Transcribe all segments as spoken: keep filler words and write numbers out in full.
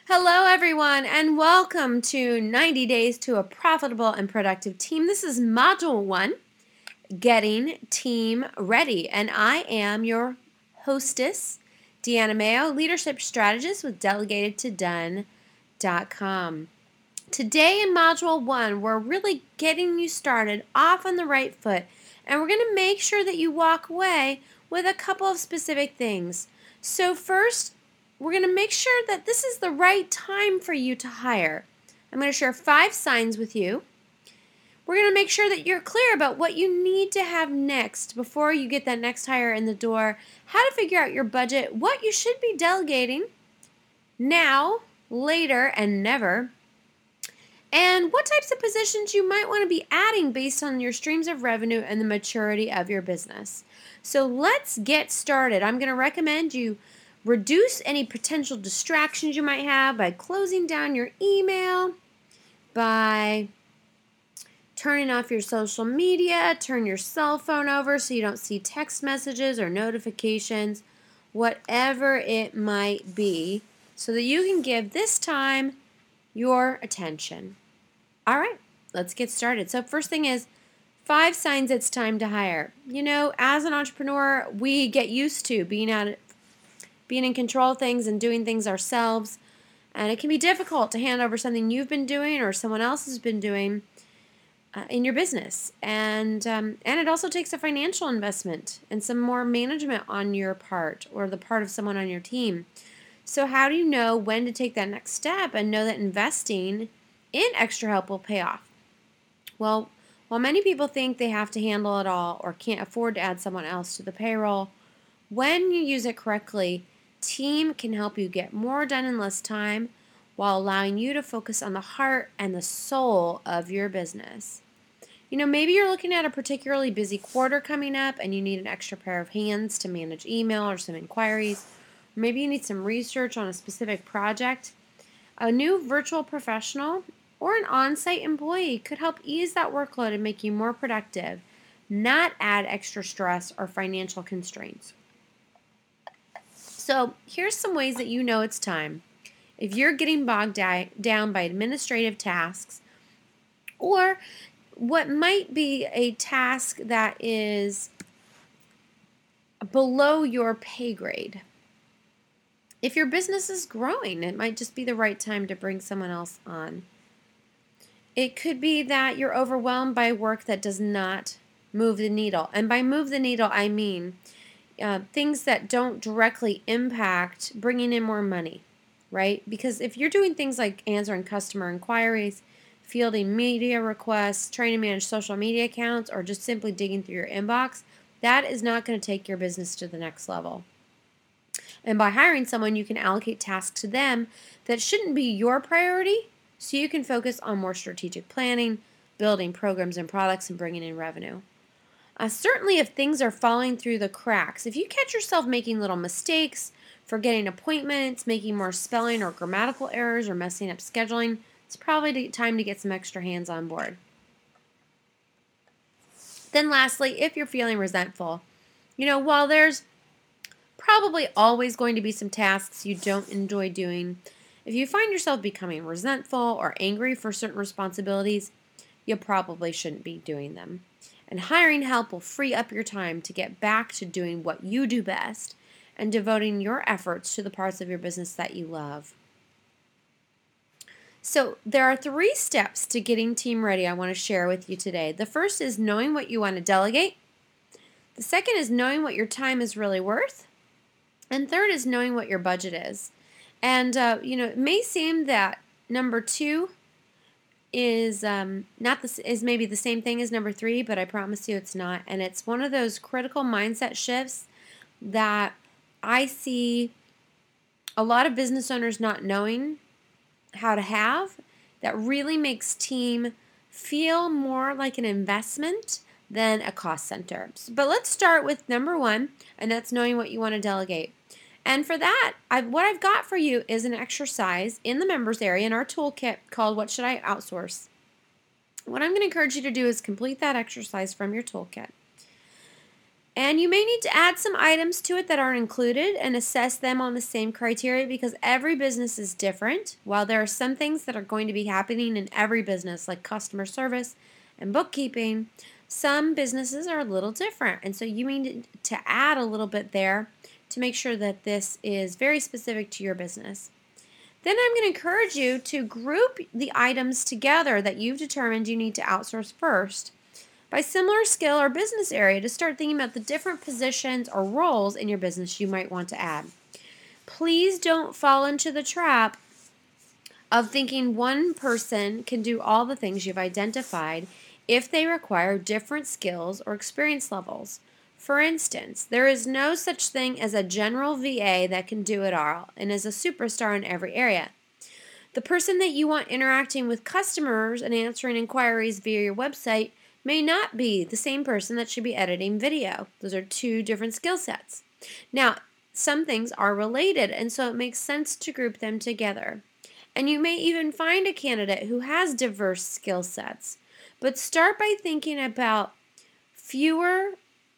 Hello, everyone, and welcome to ninety Days to a Profitable and Productive Team. This is Module one, Getting Team Ready, and I am your hostess, Deanna Mayo, Leadership Strategist with delegated to done dot com. Today in Module one, we're really getting you started off on the right foot, and we're going to make sure that you walk away with a couple of specific things. So first, we're going to make sure that this is the right time for you to hire. I'm going to share five signs with you. We're going to make sure that you're clear about what you need to have next before you get that next hire in the door, how to figure out your budget, what you should be delegating now, later, and never, and what types of positions you might want to be adding based on your streams of revenue and the maturity of your business. So let's get started. I'm going to recommend you reduce any potential distractions you might have by closing down your email, by turning off your social media, turn your cell phone over so you don't see text messages or notifications, whatever it might be, so that you can give this time your attention. All right, let's get started. So first thing is, five signs it's time to hire. You know, as an entrepreneur, we get used to being out being in control of things and doing things ourselves. And it can be difficult to hand over something you've been doing or someone else has been doing uh, in your business. And um, and it also takes a financial investment and some more management on your part or the part of someone on your team. So how do you know when to take that next step and know that investing in extra help will pay off? Well, while many people think they have to handle it all or can't afford to add someone else to the payroll, when you use it correctly, team can help you get more done in less time while allowing you to focus on the heart and the soul of your business. You know, maybe you're looking at a particularly busy quarter coming up and you need an extra pair of hands to manage email or some inquiries. Or maybe you need some research on a specific project. A new virtual professional or an on-site employee could help ease that workload and make you more productive, not add extra stress or financial constraints. So here's some ways that you know it's time. If you're getting bogged down by administrative tasks or what might be a task that is below your pay grade. If your business is growing, it might just be the right time to bring someone else on. It could be that you're overwhelmed by work that does not move the needle. And by move the needle, I mean Uh, things that don't directly impact bringing in more money, right? Because if you're doing things like answering customer inquiries, fielding media requests, trying to manage social media accounts, or just simply digging through your inbox, that is not going to take your business to the next level. And by hiring someone, you can allocate tasks to them that shouldn't be your priority, so you can focus on more strategic planning, building programs and products, and bringing in revenue. Uh, certainly if things are falling through the cracks, if you catch yourself making little mistakes, forgetting appointments, making more spelling or grammatical errors, or messing up scheduling, it's probably time to get some extra hands on board. Then lastly, if you're feeling resentful, you know, while there's probably always going to be some tasks you don't enjoy doing, if you find yourself becoming resentful or angry for certain responsibilities, you probably shouldn't be doing them. And hiring help will free up your time to get back to doing what you do best and devoting your efforts to the parts of your business that you love. So there are three steps to getting team ready I want to share with you today. The first is knowing what you want to delegate. The second is knowing what your time is really worth. And third is knowing what your budget is. And, uh, you know, it may seem that number two is um, not this is maybe the same thing as number three, but I promise you it's not. And it's one of those critical mindset shifts that I see a lot of business owners not knowing how to have, that really makes team feel more like an investment than a cost center. But let's start with number one, and that's knowing what you want to delegate. And for that, I've, what I've got for you is an exercise in the members area in our toolkit called What Should I Outsource? What I'm going to encourage you to do is complete that exercise from your toolkit. And you may need to add some items to it that aren't included and assess them on the same criteria because every business is different. While there are some things that are going to be happening in every business, like customer service and bookkeeping, some businesses are a little different. And so you need to add a little bit there to make sure that this is very specific to your business. Then I'm going to encourage you to group the items together that you've determined you need to outsource first by similar skill or business area to start thinking about the different positions or roles in your business you might want to add. Please don't fall into the trap of thinking one person can do all the things you've identified if they require different skills or experience levels. For instance, there is no such thing as a general V A that can do it all and is a superstar in every area. The person that you want interacting with customers and answering inquiries via your website may not be the same person that should be editing video. Those are two different skill sets. Now, some things are related, and so it makes sense to group them together. And you may even find a candidate who has diverse skill sets. But start by thinking about fewer,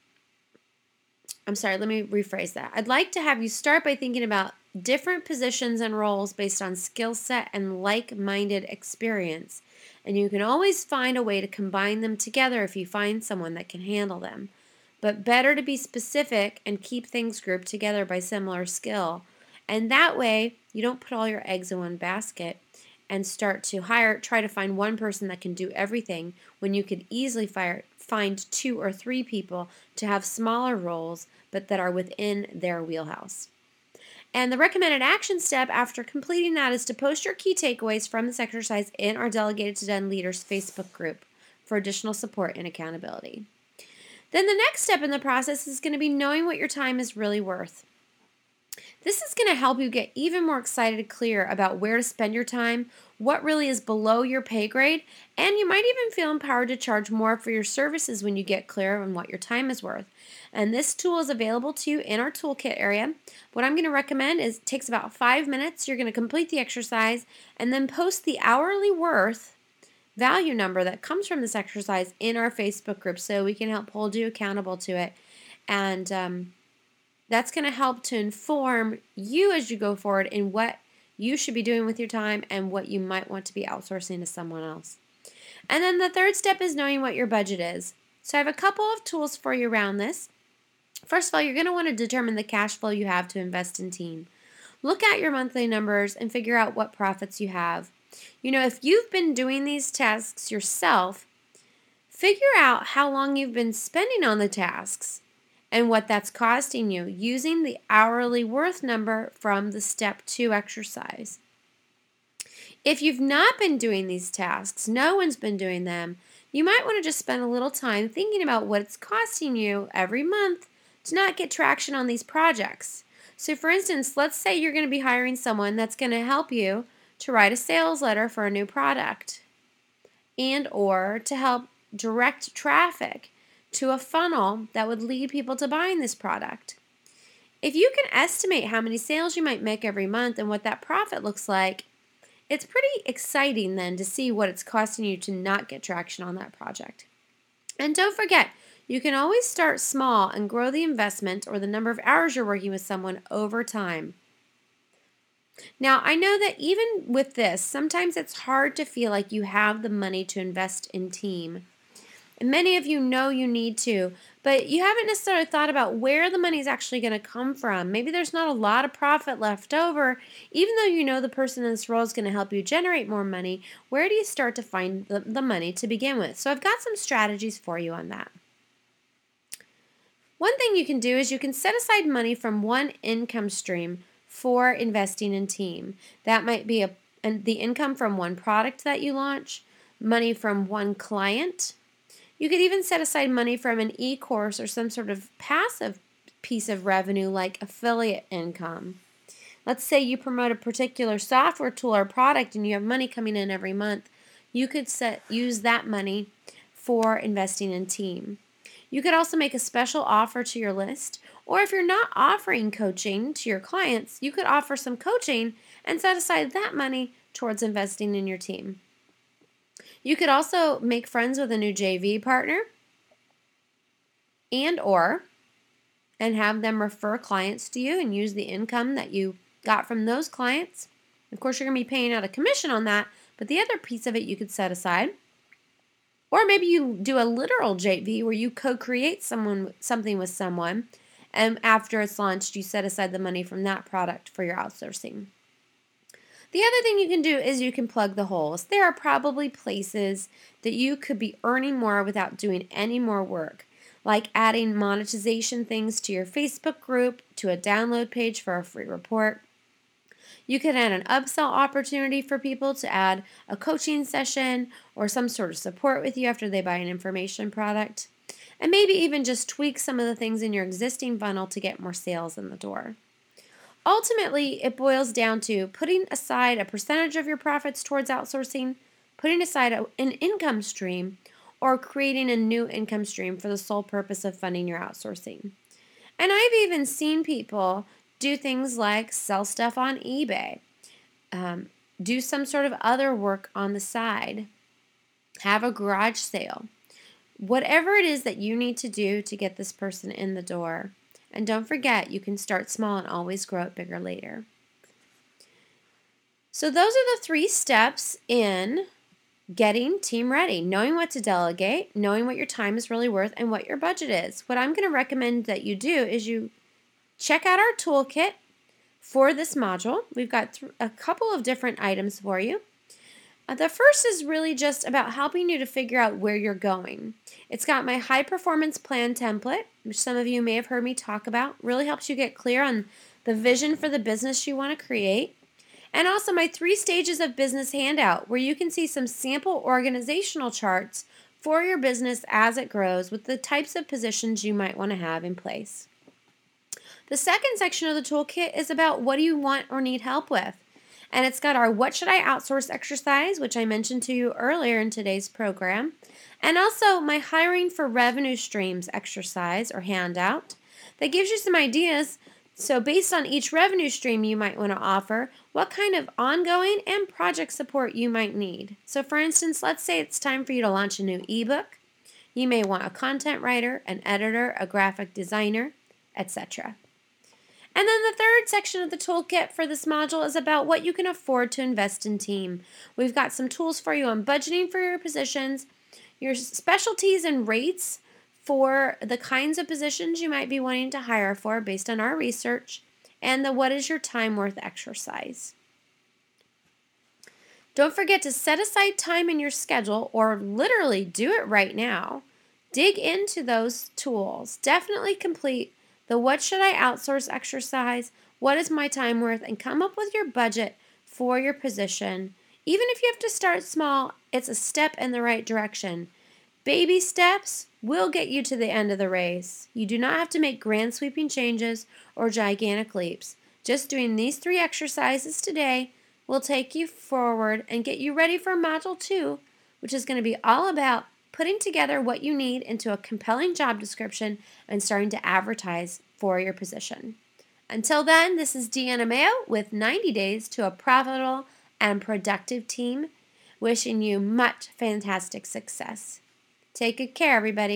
I'm sorry, let me rephrase that. I'd like to have you start by thinking about different positions and roles based on skill set and like-minded experience. And you can always find a way to combine them together if you find someone that can handle them. But better to be specific and keep things grouped together by similar skill. And that way, you don't put all your eggs in one basket and start to hire, try to find one person that can do everything when you could easily fire, find two or three people to have smaller roles but that are within their wheelhouse. And the recommended action step after completing that is to post your key takeaways from this exercise in our Delegated to Done Leaders Facebook group for additional support and accountability. Then the next step in the process is going to be knowing what your time is really worth. This is going to help you get even more excited and clear about where to spend your time, what really is below your pay grade, and you might even feel empowered to charge more for your services when you get clear on what your time is worth. And this tool is available to you in our toolkit area. What I'm going to recommend is it takes about five minutes. You're going to complete the exercise and then post the hourly worth value number that comes from this exercise in our Facebook group so we can help hold you accountable to it. And um, that's going to help to inform you as you go forward in what you should be doing with your time and what you might want to be outsourcing to someone else. And then the third step is knowing what your budget is. So I have a couple of tools for you around this. First of all, you're going to want to determine the cash flow you have to invest in team. Look at your monthly numbers and figure out what profits you have. You know, if you've been doing these tasks yourself, figure out how long you've been spending on the tasks and what that's costing you using the hourly worth number from the step two exercise. If you've not been doing these tasks, no one's been doing them, you might want to just spend a little time thinking about what it's costing you every month to not get traction on these projects. So for instance, let's say you're going to be hiring someone that's going to help you to write a sales letter for a new product and or to help direct traffic to a funnel that would lead people to buying this product. If you can estimate how many sales you might make every month and what that profit looks like, it's pretty exciting then to see what it's costing you to not get traction on that project. And don't forget, you can always start small and grow the investment or the number of hours you're working with someone over time. Now, I know that even with this, sometimes it's hard to feel like you have the money to invest in team. And many of you know you need to, but you haven't necessarily thought about where the money is actually going to come from. Maybe there's not a lot of profit left over. Even though you know the person in this role is going to help you generate more money, where do you start to find the, the money to begin with? So I've got some strategies for you on that. One thing you can do is you can set aside money from one income stream for investing in team. That might be a, and the income from one product that you launch, money from one client. You could even set aside money from an e-course or some sort of passive piece of revenue like affiliate income. Let's say you promote a particular software tool or product and you have money coming in every month. You could set use that money for investing in team. You could also make a special offer to your list, or if you're not offering coaching to your clients, you could offer some coaching and set aside that money towards investing in your team. You could also make friends with a new J V partner and or and have them refer clients to you and use the income that you got from those clients. Of course, you're going to be paying out a commission on that, but the other piece of it you could set aside. Or maybe you do a literal J V where you co-create someone something with someone, and after it's launched, you set aside the money from that product for your outsourcing. The other thing you can do is you can plug the holes. There are probably places that you could be earning more without doing any more work, like adding monetization things to your Facebook group, to a download page for a free report. You could add an upsell opportunity for people to add a coaching session or some sort of support with you after they buy an information product. And maybe even just tweak some of the things in your existing funnel to get more sales in the door. Ultimately, it boils down to putting aside a percentage of your profits towards outsourcing, putting aside a, an income stream, or creating a new income stream for the sole purpose of funding your outsourcing. And I've even seen people do things like sell stuff on eBay, um, do some sort of other work on the side, have a garage sale, whatever it is that you need to do to get this person in the door. And don't forget, you can start small and always grow it bigger later. So those are the three steps in getting team ready: knowing what to delegate, knowing what your time is really worth, and what your budget is. What I'm going to recommend that you do is you check out our toolkit for this module. We've got th- a couple of different items for you. Uh, the first is really just about helping you to figure out where you're going. It's got my high performance plan template, which some of you may have heard me talk about. Really helps you get clear on the vision for the business you want to create. And also my three stages of business handout, where you can see some sample organizational charts for your business as it grows with the types of positions you might want to have in place. The second section of the toolkit is about what do you want or need help with. And it's got our What Should I Outsource exercise, which I mentioned to you earlier in today's program. And also my Hiring for Revenue Streams exercise or handout that gives you some ideas. So based on each revenue stream you might want to offer, what kind of ongoing and project support you might need. So for instance, let's say it's time for you to launch a new ebook. You may want a content writer, an editor, a graphic designer, et cetera. And then the third section of the toolkit for this module is about what you can afford to invest in team. We've got some tools for you on budgeting for your positions, your specialties and rates for the kinds of positions you might be wanting to hire for based on our research, and the what is your time worth exercise. Don't forget to set aside time in your schedule, or literally do it right now. Dig into those tools. Definitely complete the What Should I Outsource exercise, what is my time worth, and come up with your budget for your position. Even if you have to start small, it's a step in the right direction. Baby steps will get you to the end of the race. You do not have to make grand sweeping changes or gigantic leaps. Just doing these three exercises today will take you forward and get you ready for Module two, which is going to be all about putting together what you need into a compelling job description and starting to advertise for your position. Until then, this is Deanna Mayo with ninety days to a Profitable and Productive Team, wishing you much fantastic success. Take good care, everybody.